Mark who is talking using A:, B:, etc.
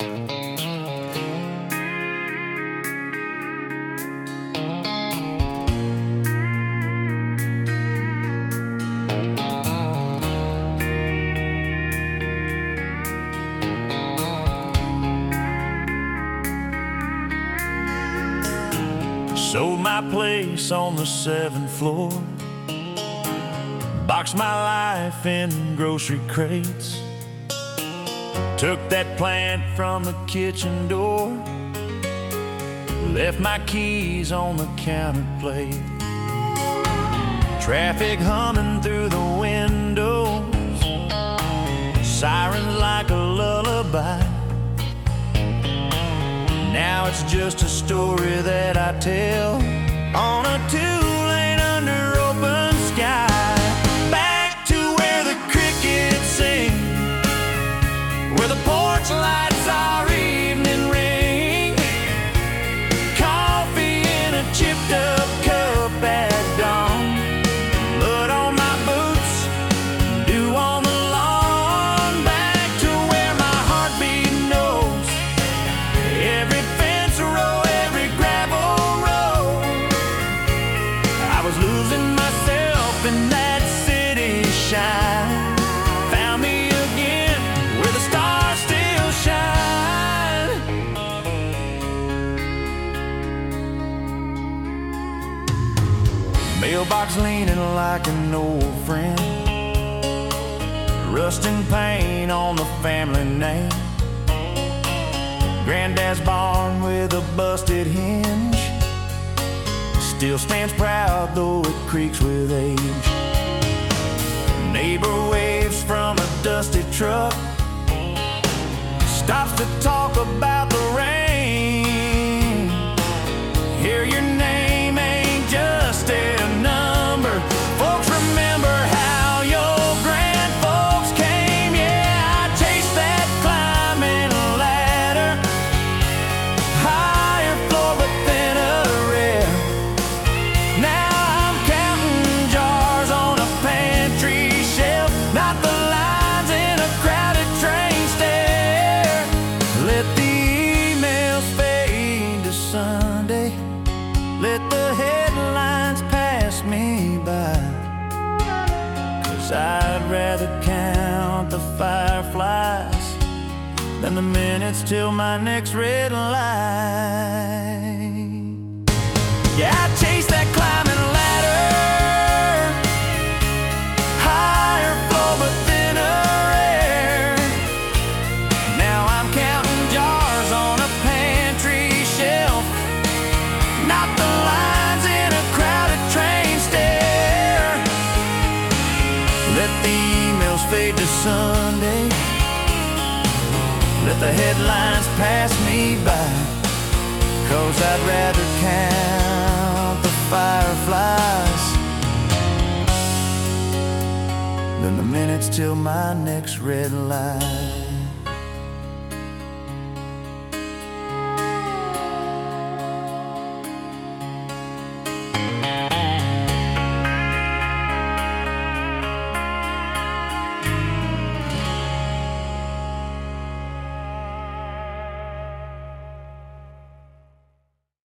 A: Sold my place on the 7th floor, boxed my life in grocery crates, took that plant from the kitchen door, left my keys on the counter plate. Traffic humming through the windows, sirens like a lullaby. Now it's just a story that I tell on a 2-lane under open sky. Back to where the crickets sing, where the porch lights are evening ring. Coffee in a chipped up cup at dawn, mud on my boots, dew on the lawn. Back to where my heartbeat knows every fence row, every gravel road. I was losing myself in that city shine. Found me again where the stars still shine. Mailbox leaning like an old friend, rusting paint on the family name. Granddad's barn with a busted hinge still stands proud, though it creaks with age. Neighbor waves from a dusty truck, stops to talk about the rain. Hear your name ain't just a number. Folks remember how your grandfolks came. Yeah, I chased that climbing ladder, higher floor but thinner air. Now I'm counting jars on a pantry shelf, not the lines in a crowded train stare. Let the emails fade to Sunday, let the headlines pass me by, 'cause I'd rather count the fireflies than the minutes till my next red light. Yeah, I chase that climbing ladder, higher floor but thinner air. Now I'm counting jars on a pantry shelf, not the lines in a crowded train stare. Let the emails fade to Sunday, let the headlines pass me by, 'cause I'd rather count the fireflies than the minutes till my next red light.